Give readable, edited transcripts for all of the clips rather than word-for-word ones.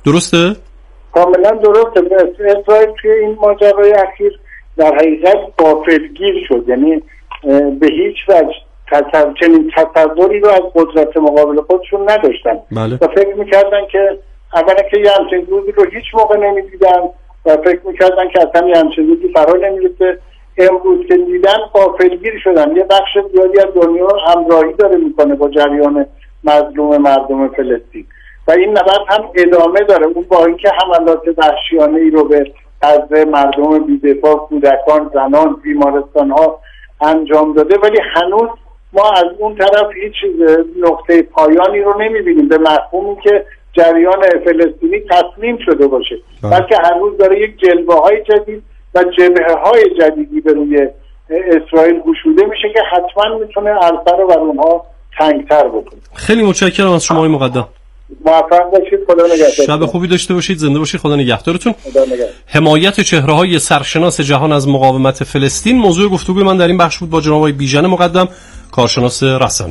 درسته؟ کاملا درسته. اسرائیل توی این ماجرای اخیر در حقیقت غافلگیر شد، یعنی به هیچ وجه چنین تصوری رو از قدرت مقابل خودشون نداشتن. بله. و فکر میکردن که اولا که یه همچین روزی رو هیچ موقع نمیدیدن و فکر میکردن که اصلا یه همچین روزی فرا نمیرسه. امروز که دیدن غافلگیر شدن. یه بخش زیادی از دنیا همراهی داره میکنه با جریان مظلوم مردم فلسطین و این نبرد هم ادامه داره. اون با اینکه حملات وحشیانه ای رو به حضر مردم بی‌دفاع، کودکان، زنان، بیمارستان ها انجام داده، ولی هنوز ما از اون طرف هیچ نقطه پایانی رو نمیبینیم به مفهومی که جریان فلسطینی تسلیم شده باشه، بلکه هنوز داره یک جلوه های جدید و جبهه های جدیدی به روی اسرائیل گشوده میشه که حتما میتونه عرصه رو بر اونها تنگتر بکنه. خیلی متشکرم از شما مقدم. موفق باشید. خدا نگهدار. شب خوبی داشته باشید. زنده باشید. خدا نگهدارتون. خدا نگهدار. حمایت چهره‌های سرشناس جهان از مقاومت فلسطین موضوع گفتگوی من در این بخش بود با جناب آقای بیژن مقدم، کارشناس رسانه.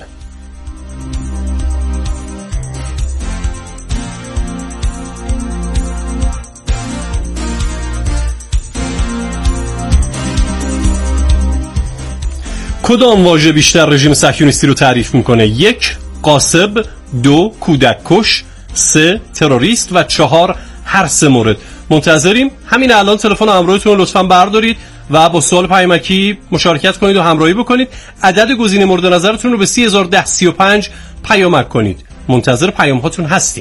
کدام واژه بیشتر رژیم صهیونیستی رو تعریف میکنه؟ 1. غاصب، 2. کودککش، 3. تروریست و 4. هر سه مورد. منتظریم. همین الان تلفن همراهتون رو لطفاً بردارید و با سوال پیامکی مشارکت کنید و همراهی بکنید. عدد گزینه مورد نظرتون رو به 301035 پیامک کنید. منتظر پیام هاتون هستیم.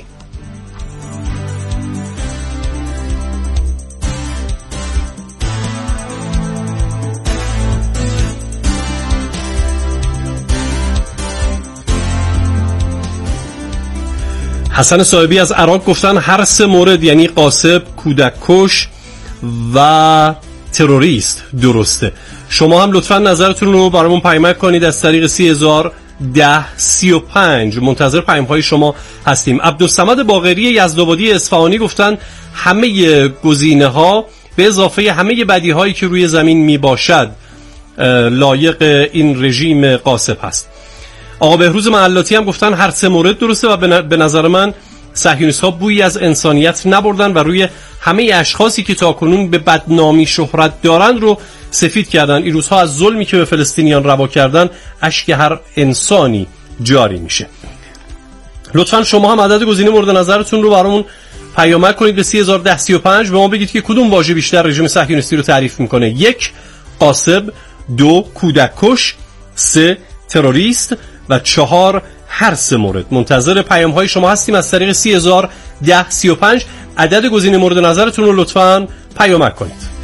حسن صاحبی از عراق گفتن هر سه مورد، یعنی غاصب، کودککش و تروریست درسته. شما هم لطفا نظرتون رو برامون پیامک کنید از طریق 301035. منتظر پیام های شما هستیم. عبدالصمد باقری یزدآبادی اصفهانی گفتن همه گزینه ها به اضافه همه بدی هایی که روی زمین می باشد لایق این رژیم غاصب هست. آقا بهروز معلاتی هم گفتن هر سه مورد درسته و به نظر من صهیونیست ها بویی از انسانیت نبردن و روی همه اشخاصی که تاکنون به بدنامی شهرت دارند رو سفید کردن. این روزها از ظلمی که به فلسطینیان روا کردن اشک هر انسانی جاری میشه. لطفا شما هم عدد گزینه مورد نظرتون رو برامون پیامک کنید به 301035. به ما بگید که کدوم واژه بیشتر رژیم صهیونیستی رو تعریف میکنه. 1. غاصب، 2. کودککش، 3. تروریست و 4. هر سه مورد. منتظر پیام های شما هستیم از طریق 301035. عدد گزینه مورد نظرتون رو لطفاً پیامک کنید.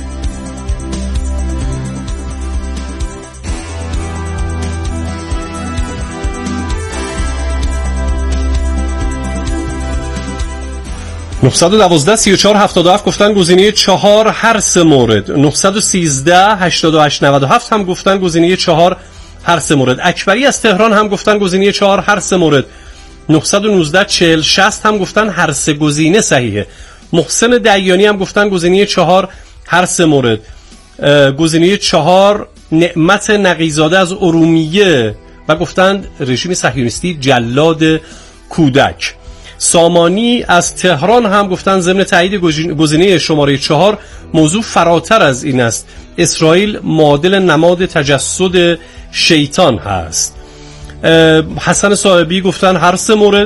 (912) 3477 گفتن گزینه 4 هر سه مورد. 913 8897 هم گفتن گزینه 4 هر سه مورد. اکبری از تهران هم گفتن گزینه 4 هر سه مورد. 919 4060 هم گفتن هر سه گزینه صحیحه. محسن دیانی هم گفتن گزینه 4 هر سه مورد. گزینه 4 نعمت نقیزاده از ارومیه و گفتند رژیم صهیونیستی جلاد کودک. سامانی از تهران هم گفتن ضمن تایید گزینه شماره 4 موضوع فراتر از این است. اسرائیل معادل نماد تجسد شیطان هست. حسن صاحبی گفتن هر سه مورد.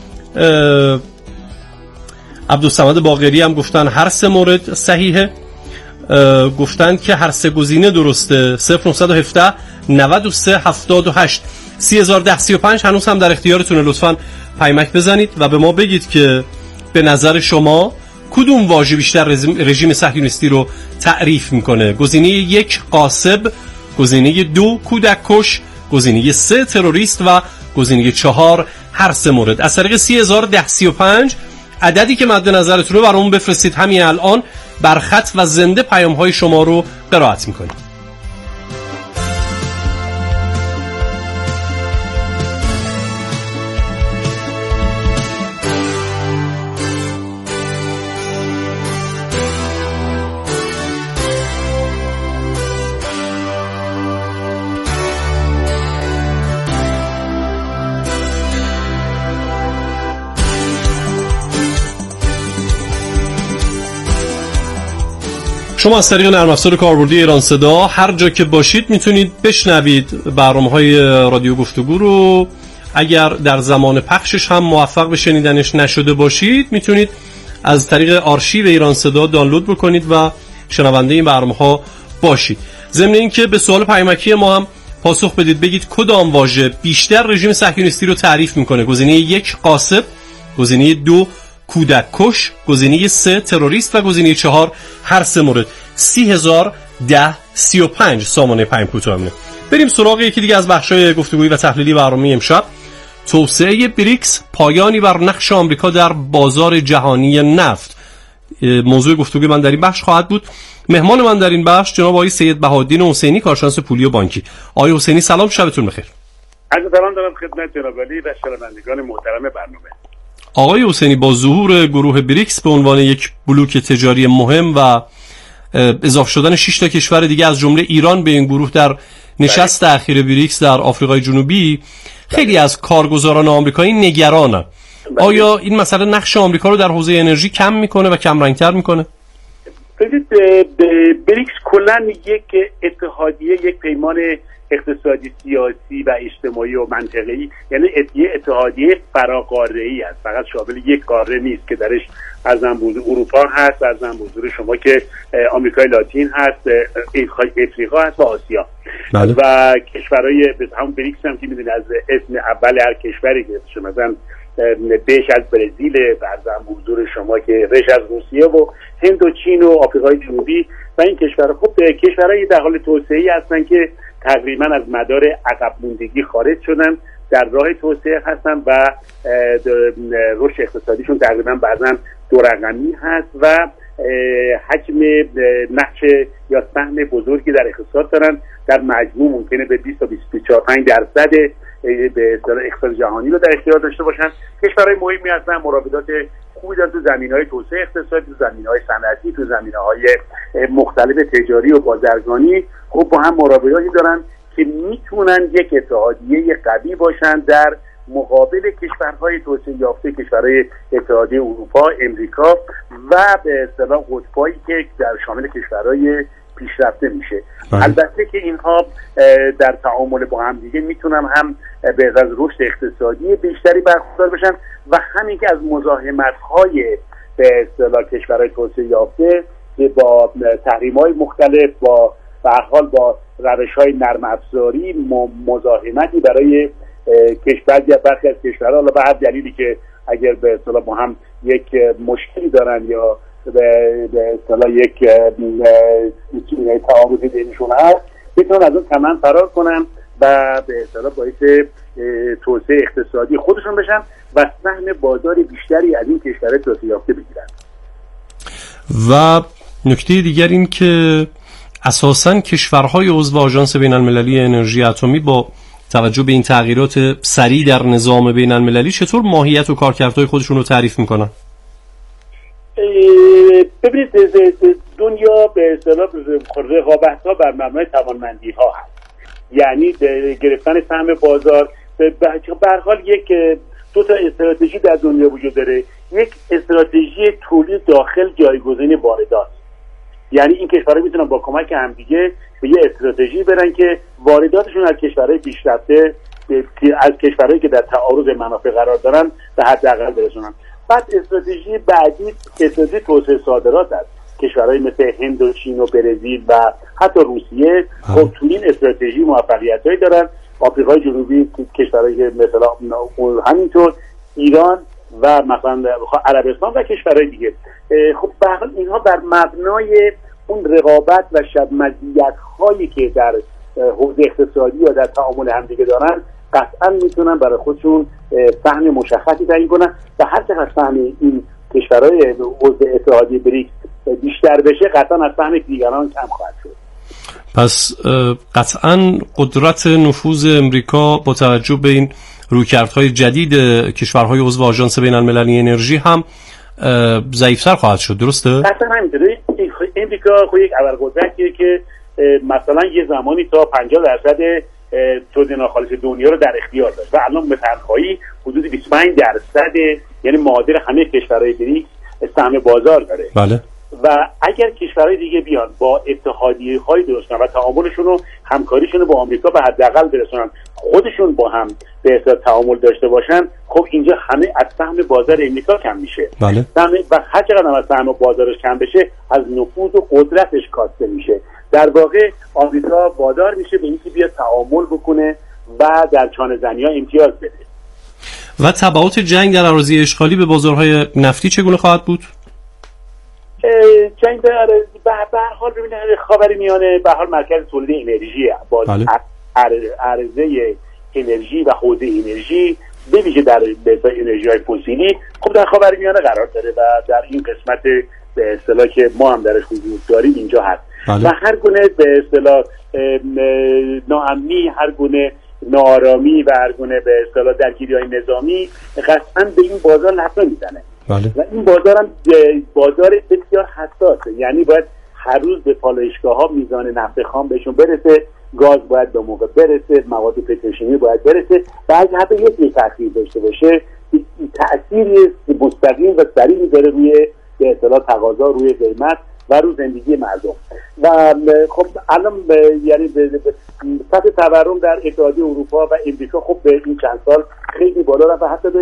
عبدالصمد باقری هم گفتن هر سه مورد صحیحه. گفتن که هر سه گزینه درسته. 0917 93 78 301035 هنوز هم در اختیارتونه. لطفاً پیامک بزنید و به ما بگید که به نظر شما کدوم واژه بیشتر رژیم صهیونیستی رو تعریف میکنه. گزینه 1 غاصب، گزینه 2 کودککش، گزینه 3 تروریست و گزینه 4 هر سه مورد. از طریق 301035 عددی که مد نظرتون رو برامون بفرستید. همین الان بر خط و زنده پیام های شما رو قرائت میکنیم. شما از طریق نرم افزار کاربردی ایران صدا هر جا که باشید میتونید بشنوید برنامه‌های رادیو گفتگو رو. اگر در زمان پخشش هم موفق به شنیدنش نشده باشید میتونید از طریق آرشیو ایران صدا دانلود بکنید و شنونده این برنامه‌ها باشید. ضمن اینکه به سوال پیامکی ما هم پاسخ بدید، بگید کدام واژه بیشتر رژیم صهیونیستی رو تعریف میکنه. گزینه 1 غاصب، گزینه 2 کودک کش، گزینه 3 تروریست و گزینه 4 هر سه مورد. 301035 سامانه پیام کوتاه. بریم سراغ یکی دیگه از بخشای گفتگویی و تحلیلی برنامه امشب. توسعه بریکس، پایانی بر نقش آمریکا در بازار جهانی نفت، موضوع گفتگوی من در این بخش خواهد بود. مهمان من در این بخش جناب آقای سید بهاءالدین حسینی، کارشناس پولی و بانکی. آقای حسینی سلام، شبتون بخیر. عرض سلام دارم خدمت جناب علی و شنوندگان محترم برنامه. آقای حسینی، با ظهور گروه بریکس به عنوان یک بلوک تجاری مهم و اضافه شدن 6 تا کشور دیگه از جمله ایران به این گروه در نشست اخیر بریکس در آفریقای جنوبی، خیلی از کارگزاران آمریکایی نگرانن. آیا این مسئله نقش آمریکا رو در حوزه انرژی کم میکنه و کم رنگتر میکنه؟ ببینید بریکس کلا یک اتحادیه، یک پیمان اقتصادی، سیاسی و اجتماعی و منطقه‌ای، یعنی اتحادیه فراقاره‌ای است، فقط شامل یک قاره نیست که درش از حضور اروپا هست، از حضور شما که آمریکای لاتین هست، افریقا هست و آسیا. بله. و کشورهای هم بریکس هم که میدونید از اسم اول هر کشوری که مثلا بیش از برزیل، بعد هم حضور شما که ریش از روسیه و هند و چین و آفریقای جنوبی و این کشورها خب کشورهای در حال توسعه‌ای هستن که تقریبا از مدار عقب موندگی خارج شدن، در راه توسعه هستن و رشد اقتصادیشون تقریبا بعضا دو رقمی هست و حجم نقش یا سهم بزرگی در اقتصاد دارن. در مجموع ممکنه به 20 تا 25% به اصطلاح اقتصاد جهانی رو در اختیار داشته باشن. کشورهای مهمی هستن، مراودات خوبی دارن تو زمینه‌های توسعه اقتصادی، تو زمینه‌های صنعتی، تو زمینه‌های مختلف تجاری و بازرگانی خب با هم مراوداتی دارن که میتونن یک اتحادیه قوی باشن در مقابل کشورهای توسعه یافته، کشورهای اتحادیه اروپا، امریکا و به اصطلاح قطبایی که در شامل کشورهای پیشرفته میشه. البته که اینها در تعامل با هم دیگه میتونن هم به از رشد اقتصادی بیشتری برخوردار بشن و همین که از مزاحمت‌های به اصطلاح کشورهای توسعه یافته که با تحریم‌های مختلف، با به هر حال با روش‌های نرم افزاری مزاحمتی برای کشور یا برخی از کشورها، حالا به هر دلیلی که اگر به اصطلاح با هم یک مشکلی دارن یا به اصطلاح یک تعارضی بینشون هست، میتونن از اون تمام فرار کنن و به اصطلاح باعث توسعه اقتصادی خودشون بشن و سهم بازار بیشتری از این کشورهای توسعه یافته بگیرن. و نکته دیگر این که اساساً کشورهای عضو آژانس بین‌المللی انرژی اتمی با توجه به این تغییرات سریع در نظام بین‌المللی چطور ماهیت و کارکردهای خودشون رو تعریف میکنن؟ ببینید دنیا به اصطلاح رقابت‌ها بر مبنای توانمندی‌ها هست، یعنی گرفتن سهم بازار. به هر حال یک دو تا استراتژی در دنیا وجود داره. یک استراتژی تولید داخل جایگزین واردات، یعنی این کشورها میتونن با کمک همدیگه به یه استراتژی برن که وارداتشون از کشورهای پیشرفته، از کشورهایی که در تعارض منافع قرار دارن به حداقل برسونن. بعد استراتژی بعدی استراتژی توسعه صادرات است. کشورهای مثل هند و چین و برزیل و حتی روسیه خب تو این استراتژی موفقیتایی دارن. آفریقای جنوبی، کشورهای مثلا همینطور، ایران و مثلا عربستان و کشورهای دیگه. خب به هر حال اینها بر مبنای اون رقابت و مزیت‌هایی که در حوزه اقتصادی یا در تعامل همدیگه دارن قطعا میتونن برای خودشون سهم مشخصی تعیین کنن و هر چقدر سهم این کشورهای عضو اتحادیه بریکس بیشتر بشه قطعا از سهم دیگران کم خواهد شد. پس قطعا قدرت نفوذ امریکا با توجه به این رویکردهای جدید کشورهای عضو آژانس بین‌المللی انرژی هم ضعیف‌تر خواهد شد، درسته؟ قطعا همینطوره. امریکا خود یک ابرقدرتیه که مثلا یه زمانی تا 50% تولید ناخالص دنیا رو در اختیار داشت و الان به تنهایی حدود 25% یعنی معادل همه کشورهای بریکس سهم بازار داره. بله. و اگر کشورهای دیگه بیان با اتحادیه‌های درست کنن و تعاملشون رو همکاریشون رو با آمریکا به حداقل برسونن، خودشون با هم به اصطلاح تعامل داشته باشن، خب اینجا همه از سهم بازار امریکا کم میشه. بله. و هر چقدر از سهم بازارش کم بشه، از نفوذ و قدرتش کاسته میشه. در واقع آمریکا وادار میشه به اینکه بیاد تعامل بکنه و در چانه زنی‌ها امتیاز بده. و تبعات جنگ در اراضی اشغالی به بازارهای نفتی چگونه خواهد بود؟ جنگ در به هر حال ببینید خاورمیانه به هر حال مرکز تولید انرژی، باز عرضه انرژی و حوزه انرژی به ویژه در انرژی‌های فسیلی خب در خاورمیانه قرار داره و در این قسمت به اصطلاح که ما هم درش حضور داریم اینجا هست. و هر گونه به اصطلاح ناامنی، هر گونه ناآرامی و هر گونه به اصطلاح درگیری‌های نظامی قطعاً به این بازار لطمه میزنه. و این بازار هم بازار بسیار حساسه، یعنی باید هر روز به پالایشگاه‌ها میزان نفت خام بهشون برسه، گاز باید به موقع برسه، مواد پتروشیمی باید برسه و اگه حتی یک تأخیر داشته باشه تأثیری مستقیم و سریع میذاره روی به اصطلاح تقاضا، روی قیمت و روی زندگی مردم. و خب الان یعنی سطح تورم در اتحادیه اروپا و امریکا خب به این چند سال خیلی بالا رفت و حتی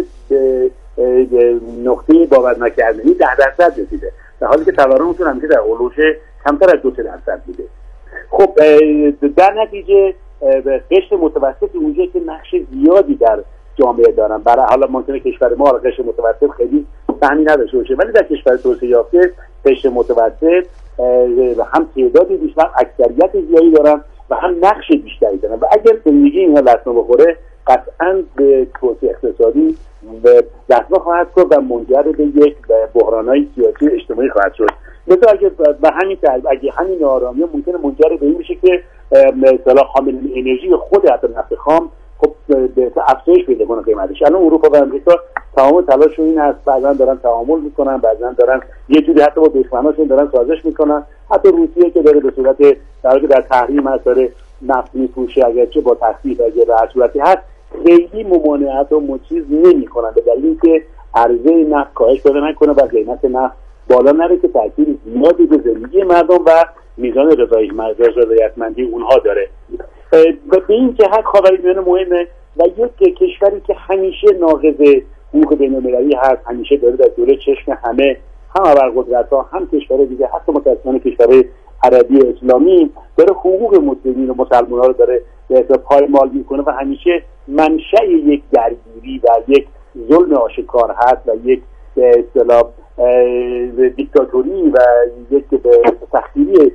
به نقطه باور نکردنی 10% رسیده، در حالی که تورمشون همیشه در اولوش کمتر از 2% بوده. خب در نتیجه قشر متوسط اونجا که نقش زیادی در جامعه دارن، برای حالا ممکنه کشور ما قشر متوسط خیلی سهمی نداشته باشه، ولی در کشور توسعه یافته قشر متوسط هم تعدادی بیشتر، اکثریت زیادی دارن و هم نقش بیشتری دارن و اگر زندگی اینا لطمه بخوره قطعاً به توسعه اقتصادی لطمه خواهد کرد و منجر به یک بحران‌های سیاسی و اجتماعی خواهد شد. مثلا اگه همین ناآرامی ممکنه منجر به این بشه که مثلا حامل انرژی خود حتی نفت خام خب به افزایش پیدا کنه قیمتش. الان اروپا و امریکا تمام تلاششون این هست، بعضا دارن تعامل میکنن، بعضا دارن یه جوری حتی با دشمناشون دارن سازش میکنن. حتی روسیه که داره به صورت در تحریم هست، داره نفت میفروشه، اگرچه با تخفیف اگه به صورتی هست، خیلی ممانعت و مچیز نمیکنن به دلیل اینکه عرضه نفت کاهش پیدا نکنه و قیمت نفت بالا نره که تاثیر زیادی به زندگی مردم و میزان رضایتمندی اونها داره. و به این جهت خاورمیانه مهمه و یک کشوری که همیشه ناقض حقوق بین‌المللی هست، همیشه داره در جلوی چشم همه، هم ابرقدرت‌ها هم کشور دیگه، حتی متأسفانه کشور عربی اسلامی، داره حقوق مسلمین و مسلمان‌ها رو داره به پایمال میکنه و همیشه منشأ یک درگیری و یک ظلم آشکار هست و یک به اصطلاح دیکتاتوری و یک تخدیری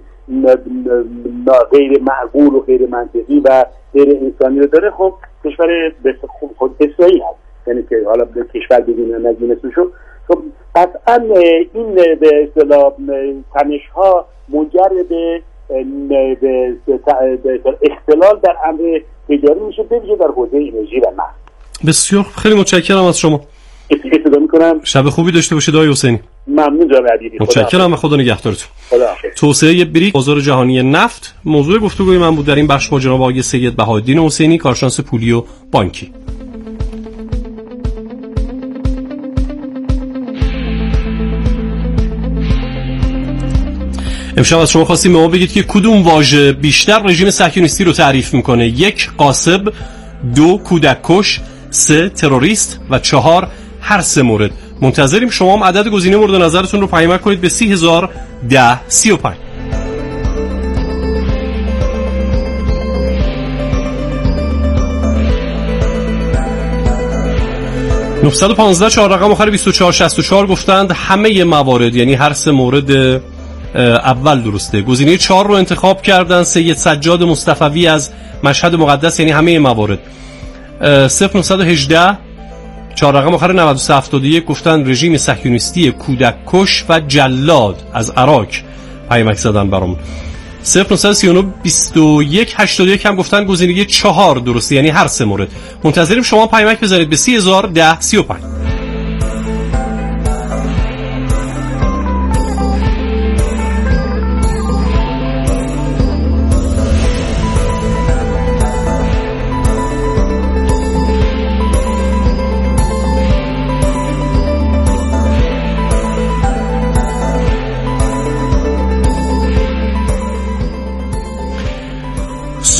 غیر معقول و غیر منطقی و غیر انسانی رو داره. خب کشور خود اسرائیل هست، یعنی که حالا کشور بدون نگینسشون. خب قطعا این به اصطلاح تنش‌ها منجر به اختلال در امر تجاری میشه، به ویژه در حوزه انرژی و نفت. بسیار خیلی متشکرم از شما. استفاده می‌کنم. شب خوبی داشته باشید آقای حسینی. ممنون جناب عزیزی. متشکرم و خدا نگهدارتون. خداحافظ. توسعه بریک بازار جهانی نفت موضوع گفتگوی من بود در این بخش با جناب آقای سید بهاءالدین حسینی، کارشناس پولی و بانکی. امشب از شما خواستیم به ما بگید که کدوم واژه بیشتر رژیم صهیونیستی رو تعریف میکنه: 1 غاصب، 2 کودککش، 3 تروریست و 4 هر سه مورد. منتظریم شما هم عدد گزینه مورد نظرتون رو پیام کنید به 301035. (915) 4 رقم آخر 2464 گفتند همه موارد، یعنی هر سه مورد اول درسته. گزینه 4 رو انتخاب کردن سید سجاد مصطفوی از مشهد مقدس، یعنی همه موارد. 0918 4 رقم آخر 9371 گفتن رژیم صهیونیستی کودککش و جلاد از عراق پیامک زدن برام. 0939 21 81 هم گفتن گزینه 4 درسته، یعنی هر سه مورد. منتظریم شما پیامک بزنید به 301035.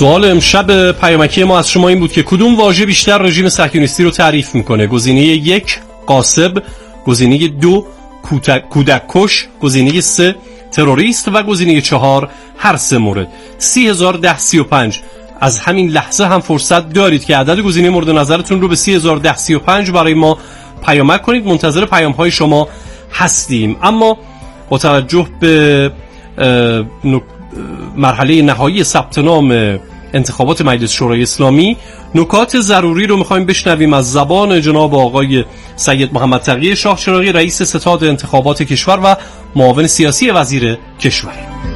سوال امشب پیامکی ما از شما این بود که کدوم واژه بیشتر رژیم صهیونیستی رو تعریف میکنه؟ گزینه 1 غاصب، گزینه 2 کودککش، گزینه 3 تروریست و گزینه 4 هر سه مورد. 30,1035. از همین لحظه هم فرصت دارید که عدد گزینه مورد نظرتون رو به 30,1035 برای ما پیامک کنید. منتظر پیام های شما هستیم. اما با توجه به مرحله نهایی ثبت نام انتخابات مجلس شورای اسلامی، نکات ضروری رو میخوایم بشنویم از زبان جناب آقای سید محمد تقی شاه چراغی، رئیس ستاد انتخابات کشور و معاون سیاسی وزیر کشور.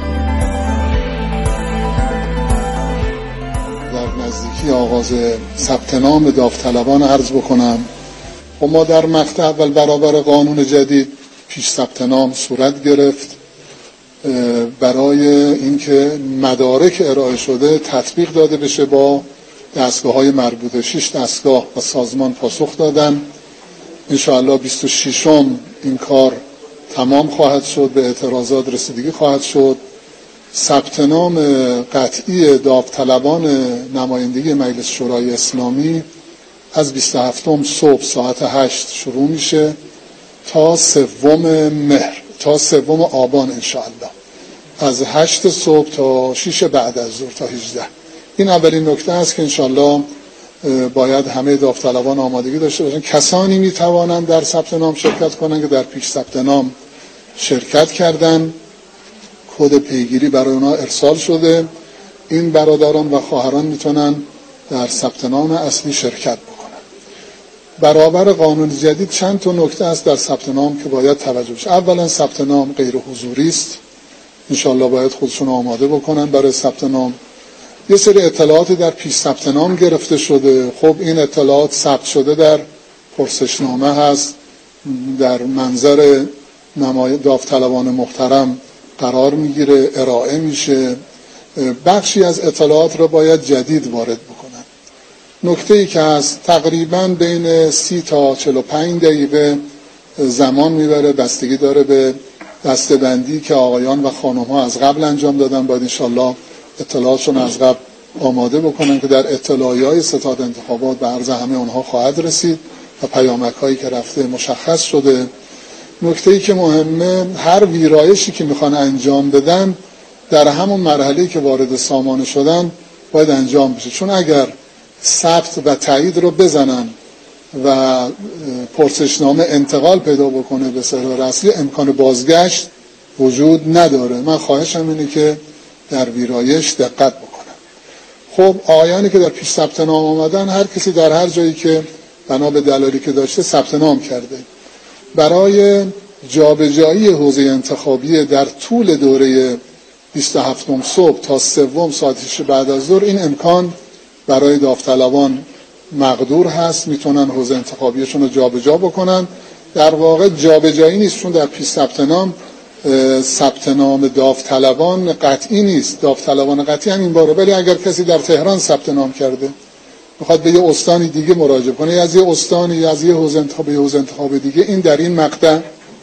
در نزدیکی آغاز ثبت نام داوطلبان عرض بکنم و ما در مقطع اول برابر قانون جدید پیش ثبت نام صورت گرفت برای اینکه مدارک ارائه شده تطبیق داده بشه با دستگاه‌های مربوطه. 6 دستگاه و سازمان پاسخ دادن. انشاءالله 26م این کار تمام خواهد شد، به اعتراضات رسیدگی خواهد شد. ثبت نام قطعی داوطلبان نمایندگی مجلس شورای اسلامی از 27م صبح ساعت 8 شروع میشه تا 3 آبان انشاءالله، از 8 صبح تا 6 بعد از ظهر تا 18. این اولین نکته است که انشاءالله باید همه داوطلبان آمادگی داشته باشن. کسانی میتوانند در ثبت نام شرکت کنند که در پیش ثبت نام شرکت کردن، کد پیگیری برای اونها ارسال شده. این برادران و خواهران میتونن در ثبت نام اصلی شرکت بکنن. برابر قانون جدید چند تا نکته است در ثبت نام که باید توجه بشه. اولا ثبت نام غیر حضوری است. انشالله باید خودشون آماده بکنن برای ثبت نام. یه سری اطلاعاتی در پیش ثبت نام گرفته شده. خب این اطلاعات ثبت شده در پرسشنامه هست، در منظر داوطلبان محترم قرار میگیره، ارائه میشه. بخشی از اطلاعات را باید جدید وارد بکنن. نکته‌ای که هست تقریباً بین 30 تا 45 دقیقه زمان میبره، بستگی داره به دسته‌بندی که آقایان و خانم‌ها از قبل انجام دادن. باید انشالله اطلاعاتشون از قبل آماده بکنن که در اطلاعیه‌های ستاد انتخابات به عرض همه اونها خواهد رسید و پیامک‌هایی که رفته مشخص شده. نکته‌ای که مهمه، هر ویرایشی که میخوان انجام بدن در همون مرحله‌ای که وارد سامانه شدن باید انجام بشه، چون اگر ثبت و تایید رو بزنن و پرسشنامه انتقال پیدا بکنه به سرور اصلی، امکان بازگشت وجود نداره. من خواهشم اینه که در ویرایش دقت بکنن. خب آقایانی که در پیش ثبت نام آمدن، هر کسی در هر جایی که بنا به دلایلی که داشته ثبت نام کرده. برای جابجایی حوزه انتخابی در طول دوره 27م صبح تا 3 ساعت بعد از ظهر این امکان برای داوطلبان مقدور هست، میتونن حوزه انتخابیشون رو جابجا بکنن. در واقع جابجایی نیست، چون در پیش ثبت نام داوطلبان قطعی نیست. داوطلبان قطعی همین باره، ولی اگر کسی در تهران ثبت نام کرده میخواد به یه استانی دیگه مراجعه کنه، یا از یه استانی یا از یه حوزه انتخاب دیگه، این در این مقطع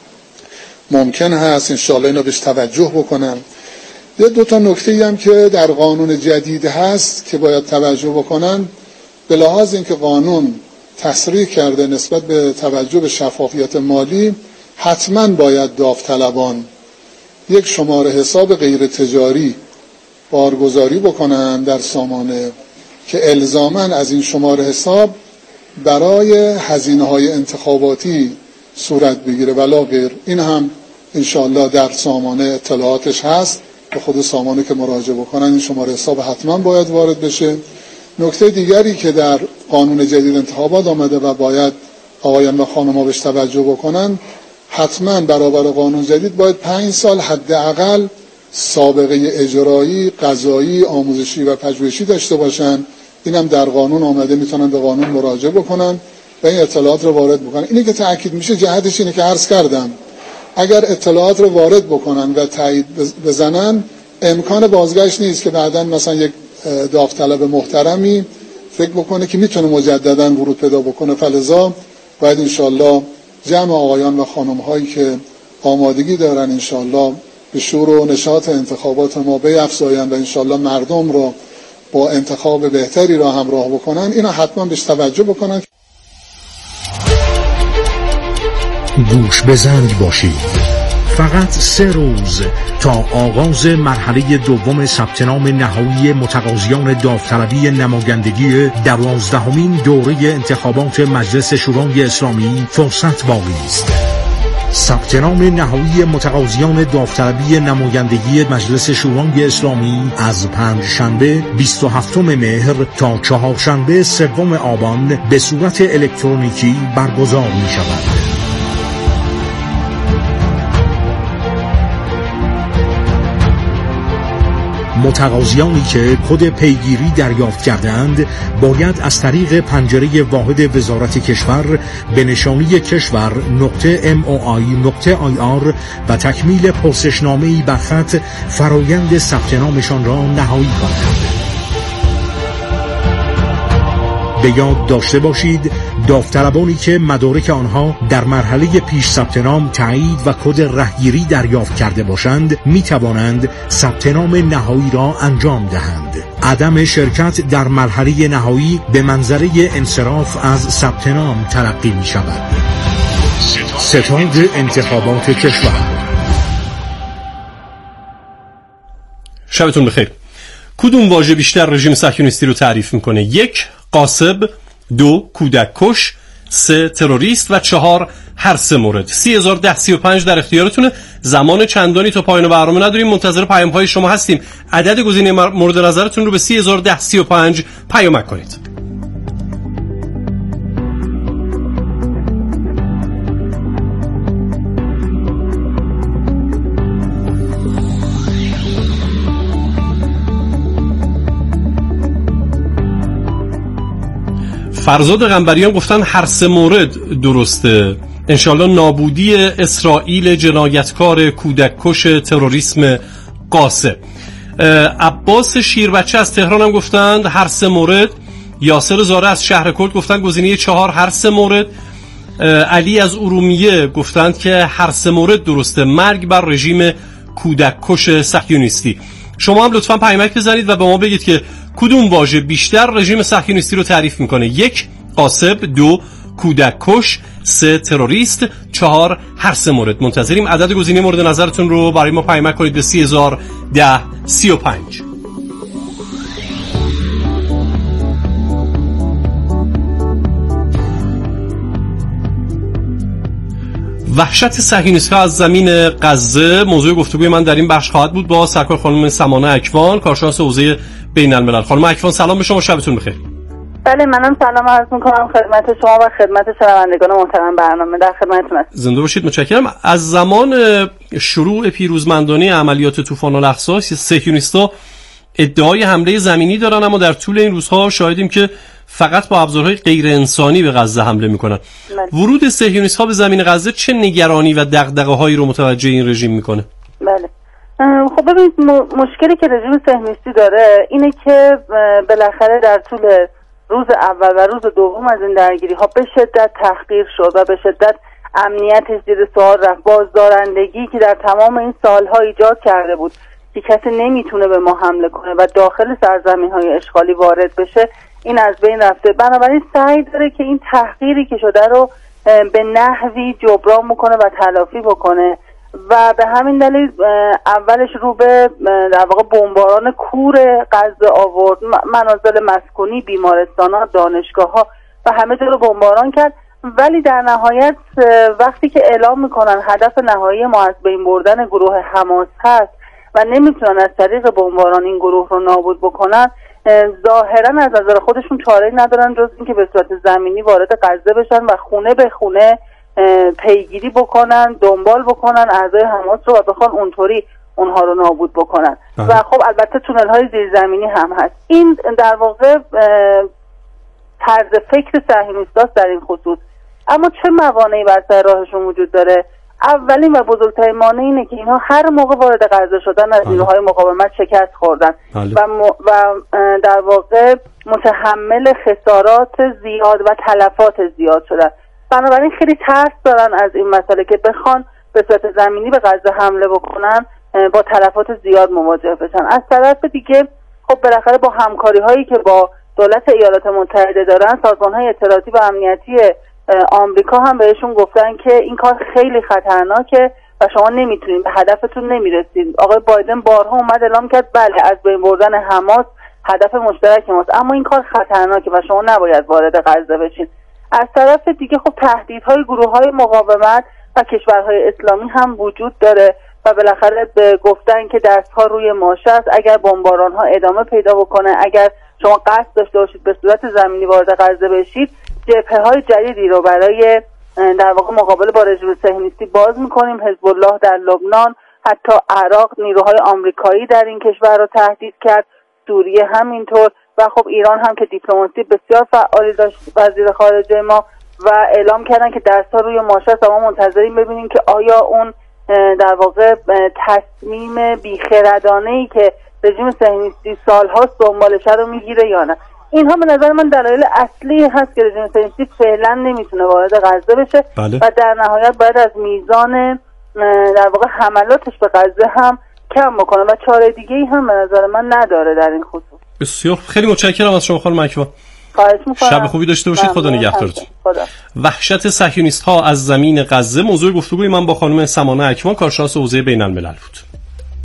ممکن هست. انشاءالله اینا بهش توجه بکنن. دو تا نکته‌ای هم که در قانون جدید هست که باید توجه بکنن، به لحاظ اینکه قانون تصریح کرده نسبت به توجه به شفافیت مالی، حتما باید داوطلبان یک شماره حساب غیر تجاری بارگذاری بکنن در سامانه که الزاماً از این شماره حساب برای هزینه‌های انتخاباتی صورت بگیره ولا غیر. این هم انشاءالله در سامانه اطلاعاتش هست، به خود سامانه که مراجعه بکنن این شماره حساب حتما باید وارد بشه. نکته دیگری که در قانون جدید انتخابات آمده و باید آقایان و خانم‌ها بهش توجه بکنن، حتما برابر قانون جدید باید 5 سال حداقل سابقه اجرایی، قضایی، آموزشی و پژوهشی داشته باشن. اینم در قانون آمده، میتونن به قانون مراجعه بکنن و این اطلاعات رو وارد بکنن. اینی که تأکید میشه جهتش اینه که عرض کردم اگر اطلاعات رو وارد بکنن و تایید بزنن، امکان بازگشت نیست که بعداً مثلا یک داوطلب محترمی فکر بکنه که میتونه مجدداً ورود پیدا بکنه. فلذا باید انشالله جمع آقایان و خانم هایی که آمادگی دارن انشالله به شور و نشاط انتخابات ما بیفزایند و انشالله مردم رو با انتخاب بهتری را همراه بکنن، اینا حتما بهش توجه بکنن. گوش به زنگ باشید. فقط 3 روز تا آغاز مرحله دوم ثبت نام نهایی متقاضیان داوطلبی نمایندگی 12مین دوره انتخابات مجلس شورای اسلامی فرصت باقی است. ثبت نام نهایی متقاضیان داوطلبی نمایندگی مجلس شورای اسلامی از پنجشنبه 27 مهر تا چهارشنبه 3 آبان به صورت الکترونیکی برگزار می شود. متقاضیانی که کد پیگیری دریافت کردند باید از طریق پنجره واحد وزارت کشور به نشانی کشور .moi.ir و تکمیل پرسشنامه‌ای بر خط فرایند ثبت نامشان را نهایی کنند. به یاد داشته باشید داوطلبانی که مدارک آنها در مرحله پیش ثبت نام تایید و کد رهگیری دریافت کرده باشند می توانند ثبت نام نهایی را انجام دهند. عدم شرکت در مرحله نهایی به منزله انصراف از ثبت نام تلقی می شود. ستاد انتخابات کشور. شبتون بخیر. کدوم واژه بیشتر رژیم صهیونیستی رو تعریف میکنه؟ 1. غاصب، 2. کودک کش، 3. تروریست و 4. هر 3 مورد. 301035 در اختیارتونه. زمان چندانی تا پایان برنامه نداریم، منتظر پیام‌های شما هستیم. عدد گزینه مورد نظرتون رو به 301035 پیامک کنید. فرزاد قنبریان گفتن هر 3 مورد درسته. انشالله نابودی اسرائیل، جنایتکار، کودک کش، تروریسم، غاصب. عباس شیربچه از تهران هم گفتند هر 3 مورد. یاسر زاره از شهر کرد گفتن گزینه 4 هر 3 مورد. علی از ارومیه گفتند که هر 3 مورد درسته. مرگ بر رژیم کودک کش صهیونیستی. شما هم لطفاً پیامک بزنید و به ما بگید که کدوم واژه بیشتر رژیم صهیونیستی رو تعریف میکنه؟ 1. غاصب، 2. کودک کش، 3. تروریست، 4. هر 3 مورد. منتظریم. عدد گزینه مورد نظرتون رو برای ما پیامک کنید به 301035. وحشت صهیونیست‌ها از زمین غزه موضوع گفتگوی من در این بخش خواهد بود با سرکار خانم سمانه اکوان، کارشناس حوزه بین الملل. خانم اکوان سلام به شما، شبتون بخیر. بله منم سلام عرض می‌کنم خدمت شما و خدمت شنوندگان محترم برنامه. در خدمتتون هستم. زنده باشید، متشکرم. از زمان شروع پیروزمندانه عملیات طوفان الاقصی صهیونیست‌ها ادعای حمله زمینی دارن، اما در طول این روزها شاهدیم که فقط با ابزارهای غیر انسانی به غزه حمله میکنن. ورود صهیونیست‌ها به زمین غزه چه نگرانی و دغدغه‌هایی رو متوجه این رژیم میکنه؟ بله خب ببینید مشکلی که رژیم صهیونیستی داره اینه که بالاخره در طول روز اول و روز دوم از این درگیری‌ها به شدت تحقیر شد و به شدت امنیتش زیر سوال رفت. بازدارندگی که در تمام این سالها ایجاد کرده بود که کسی نمیتونه به ما حمله کنه و داخل سرزمین‌های اشغالی وارد بشه، این از بین رفته. بنابراین سعی داره که این تحقیری که شده رو به نحوی جبران بکنه و تلافی بکنه و به همین دلیل اولش رو به در واقع بمباران کور غزه آورد. منازل مسکونی، بیمارستان‌ها، دانشگاه‌ها و همه جا رو بمباران کرد. ولی در نهایت وقتی که اعلام میکنن هدف نهایی ما از بین بردن گروه حماس هست و نمیتونن از طریق بمباران این گروه رو نابود بکنن، ظاهرا از نظر خودشون چاره‌ای ندارن جز اینکه به صورت زمینی وارد غزه بشن و خونه به خونه پیگیری بکنن، دنبال بکنن اعضای حماس رو و بخوان اونطوری اونها رو نابود بکنن. و خب البته تونل‌های زیرزمینی هم هست. این در واقع طرز فکر صهیونیست‌هاست در این خصوص. اما چه موانعی بر سر راهشون وجود داره؟ اولین و بزرگترین مانع اینه که اینها هر موقع وارد غزه شدن از نیروهای مقاومت شکست خوردن و در واقع متحمل خسارات زیاد و تلفات زیاد شدن. بنابراین خیلی ترس دارن از این مسئله که بخوان به صورت زمینی به غزه حمله بکنن با تلفات زیاد مواجه بشن. از طرف دیگه خب خب بالاخره با همکاری هایی که با دولت ایالات متحده دارن، سازمان های اطلاعاتی و امنیتی آمریکا هم بهشون گفتن که این کار خیلی خطرناکه و شما نمیتونید به هدفتون نمیرسید. آقای بایدن بارها اومد اعلام کرد بله از بین بردن حماس هدف مشترک ماست، اما این کار خطرناکه و شما نباید وارد غزه بشین. از طرف دیگه خب تهدیدهای گروه‌های مقاومت و کشورهای اسلامی هم وجود داره و بالاخره گفتن که دستها روی ماشه است. اگر بمباران‌ها ادامه پیدا بکنه، اگر شما قصد داشته باشید به صورت زمینی وارد غزه بشید، جبهه‌های جدیدی رو برای در واقع مقابله با رژیم صهیونیستی باز می‌کنیم. حزب الله در لبنان، حتی عراق نیروهای آمریکایی در این کشور رو تهدید کرد، سوریه همینطور و خب ایران هم که دیپلماسی بسیار فعالی داشت وزیر خارجه ما و اعلام کردن که دست‌ها روی ماشه است. ما منتظریم ببینیم که آیا اون در واقع تصمیم بیخردانه‌ای که رژیم صهیونیستی سال‌هاست دنبالش رو میگیره یا نه. اینها به نظر من دلایل اصلی هست که رژیم صهیونیستی فعلا نمیتونه وارد غزه بشه و در نهایت باید از میزان در واقع حملاتش به غزه هم کم بکنه و چاره دیگه‌ای هم به نظر من نداره در این خصوص. بسیار خیلی متشکرم از شما خانم مکوا. خواهش می‌کنم. شب خوبی داشته باشید. خدا نگهدارتون. وحشت صهیونیست‌ها از زمین غزه موضوع گفتگوی من با خانم سمانه اکمال، کارشناس حوزه بین‌الملل بود.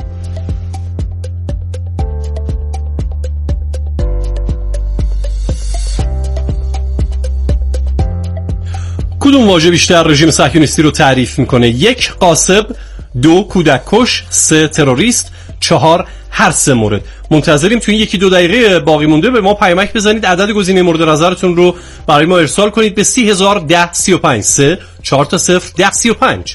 کدوم واژه بیشتر رژیم صهیونیستی رو تعریف میکنه؟ 1 غاصب، 2 کودک کش، 3 تروریست، 4 هر سه مورد. منتظریم تو این 1-2 دقیقه باقی مونده به ما پیامک بزنید، عدد گزینه مورد نظرتون رو برای ما ارسال کنید به 3001035 3 4 تا 0 1035.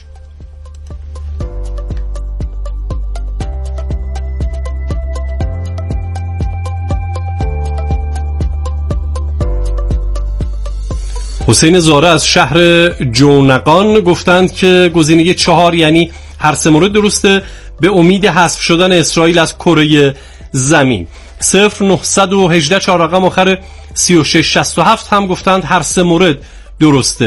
حسین زاره از شهر جونقان گفتند که گزینه 4 یعنی هر سه مورد درسته، به امید حذف شدن اسرائیل از کره زمین. 0918 4 رقم آخر 3667 هم گفتند هر سه مورد درسته.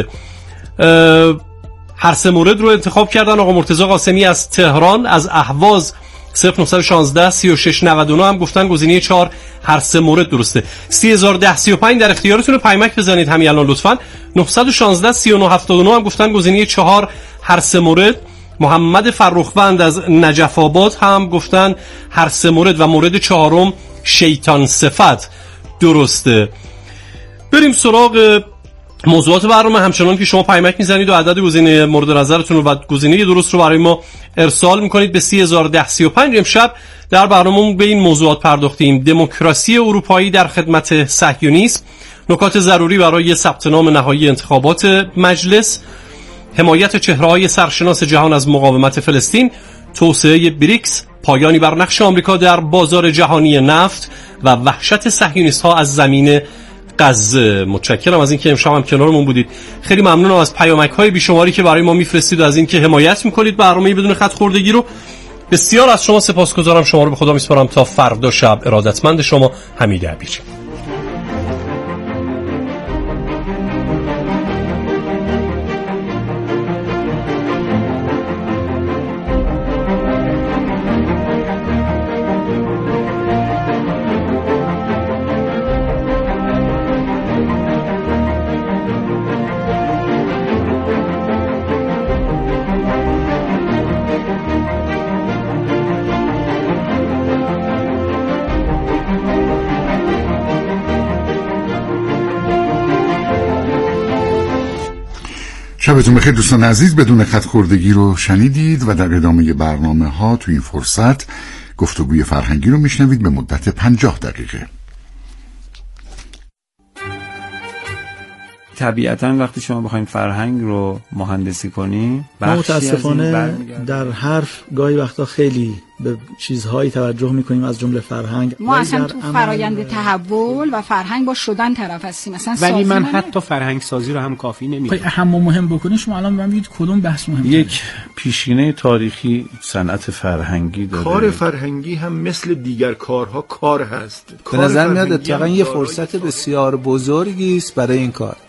هر سه مورد رو انتخاب کردن آقا مرتضی قاسمی از تهران. از اهواز 0916 3699 هم گفتن گزینه 4 هر سه مورد درسته. 3001035 در اختیارتون، پیامک بزنید همین الان لطفاً. 916 3979 هم گفتن گزینه 4 هر سه مورد. محمد فرخوند از نجف آباد هم گفتن هر سه مورد و مورد 4م شیطان صفت درسته. بریم سراغ موضوعات برنامه. همچنان که شما پیامک میزنید و عدد گزینه مورد نظرتون رو و گزینه درست رو برای ما ارسال میکنید به 3001035. امشب در برنامه‌مون به این موضوعات پرداختیم: دموکراسی اروپایی در خدمت صهیونیسم، نکات ضروری برای ثبت نام نهایی انتخابات مجلس، حمایت چهره‌های سرشناس جهان از مقاومت فلسطین، توسعه بریکس، پایانی بر نقش آمریکا در بازار جهانی نفت و وحشت صهیونیست‌ها از زمین غزه. متشکرم از اینکه امشب هم کنارمون بودید. خیلی ممنونم از پیامک‌های بیشماری که برای ما میفرستید و از اینکه حمایت می‌کنید برنامه بدون خط خوردگی رو. بسیار از شما سپاسگزارم. شما رو به خدا میسپارم تا فردا شب. ارادتمند شما، حمید عبیری. شبتون بخیر دوستان عزیز. بدون خط خوردگی رو شنیدید و در ادامه برنامه ها تو این فرصت گفتگوی فرهنگی رو میشنوید به مدت 50 دقیقه. طبیعتاً وقتی شما بخواید فرهنگ رو مهندسی کنی، متاسفانه در حرف گاهی وقتا خیلی به چیزهایی توجه میکنیم از جمله فرهنگ. ما اصلا تو فرایند تحول و فرهنگ با شدن طرف هستیم. ولی من حتی فرهنگ سازی رو هم کافی نمیدونم. اهم و مهم بکنید شما الان من بگید کدوم بحث مهمه؟ یک پیشینه تاریخی صنعت فرهنگی داره. کار فرهنگی هم مثل دیگر کارها کار هست. به نظر میاد اتفاقا یه فرصت بسیار بزرگی است برای این کار.